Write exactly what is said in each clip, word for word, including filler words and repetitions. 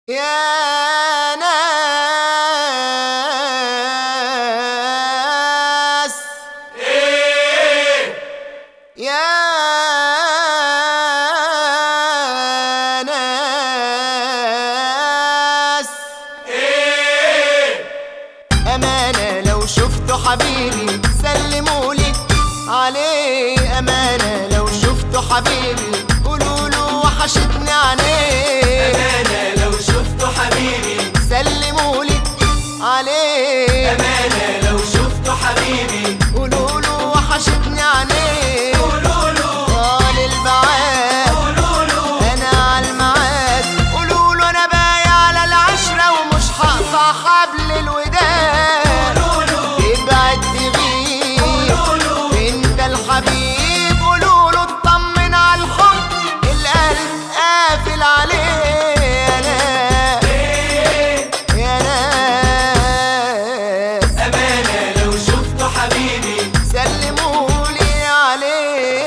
يا ناس ايه يا ناس ايه أمانة لو شفتوا حبيبي سلمولي عليه. أمانة لو شفتوا حبيبي قولوله وحشتني عينيه. أمانة لو شفتوا حبيبي سلمولي عليه. أمانة لو شفتوا حبيبي قولوله وحشتني عينيه. قولوله طال البعاد قولوله انا عالمعاد. قولوله انا بايع على العشرة ومش هقطع حبل الوداد. قولوله ابعد تغيب قولوله انت الحبيب. قولوله اطمن على الحب القلب قافل عليه. يا ناس ايه يا ناس أمانة لو شفتوا حبيبي سلمولي عليه.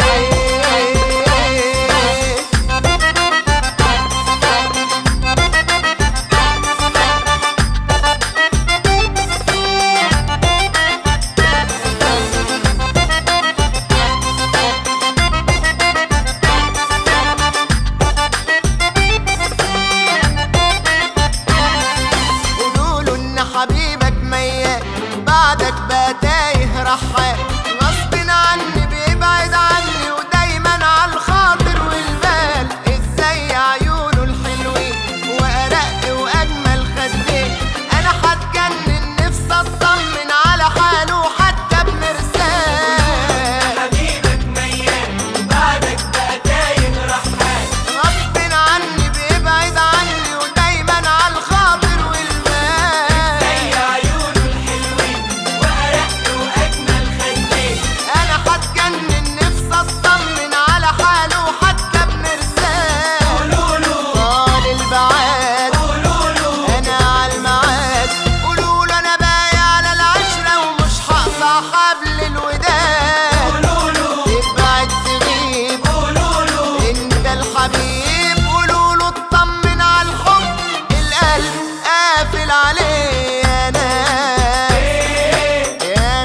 قولوله ان حبيبك ميت بعدك بقى تايه رحال. غصب عني بيبعد عني ودايما على الخاطر والبال. ازاي عيونه الحلوين وارق واجمل خدين. انا هتجنن نفسي اطمن على حاله حتى بمرسال. حبيبك ميت بعدك بقى تايه رحال. غصب عني بيبعد عني ودايما على الخاطر والبال. زي عيونه الحلوين وأرق وأجمل خدين. انا هتجنن نفسي اطمن على حاله حتى بمرسال. قولوله طال البعاد قولوله انا عالمعاد. قولوله انا بايع على العشرة ومش هقطع حبل الوداد. قولوله ابعد تغيب قولوله انت الحبيب. قولوله اطمن على الحب القلب قافل عليه. يا ناس ايه يا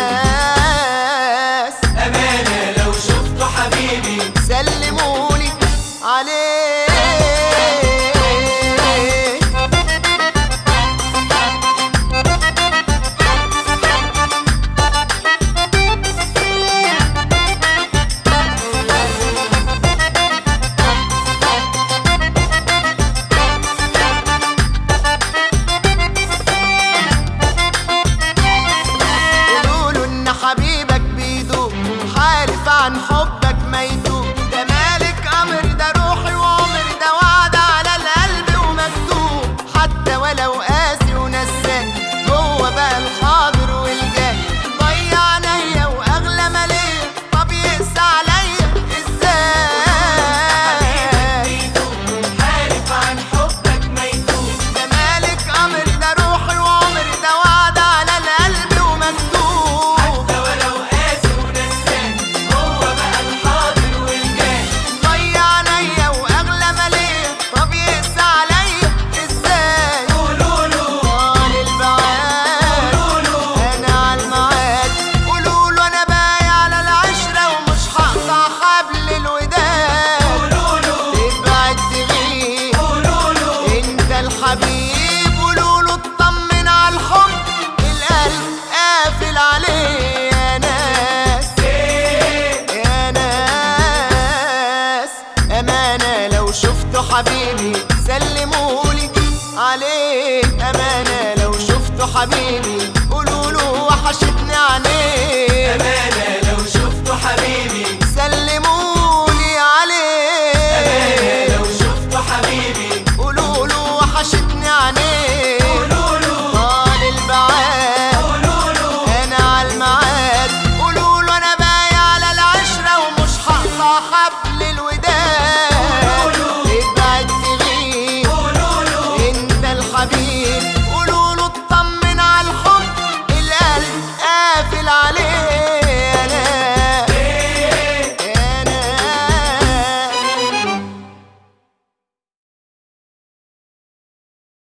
ناس أمانة لو شفتوا حبيبي سلمولي عليه. قولوله ان حبيبك بيدوب حالف عن حبك ما يدوب. ده مالك امر ده روحي وعمري ده وعد على القلب ومكتوب. حتى ولو قاسي ونسان هو بقى الحاضر والجاي. ضيع عينيا واغلى ما ليا طب يقسى عليا ازاي. حالف عن حبك ما يدوب. ده مالك امر ده روحي وعمري ده وعد على القلب ومكتوب. حتى ولو قاسي ونسان هو بقى الحاضر والجاي. ضيع عينيا واغلى ما ليا طب يقسى عليا ازاي. قولوله طال البعاد قولوله انا عالمعاد. قولوله انا بايع على العشرة ومش هقطع حبل الوداد. قولوله ابعد تغيب قولوله انت الحبيب. قولوله اطمن على الحب القلب قافل عليه. يا ناس ايه يا ناس أمانة لو شفتوا حبيبي سلمولي عليه. أمانة لو شفتوا حبيبي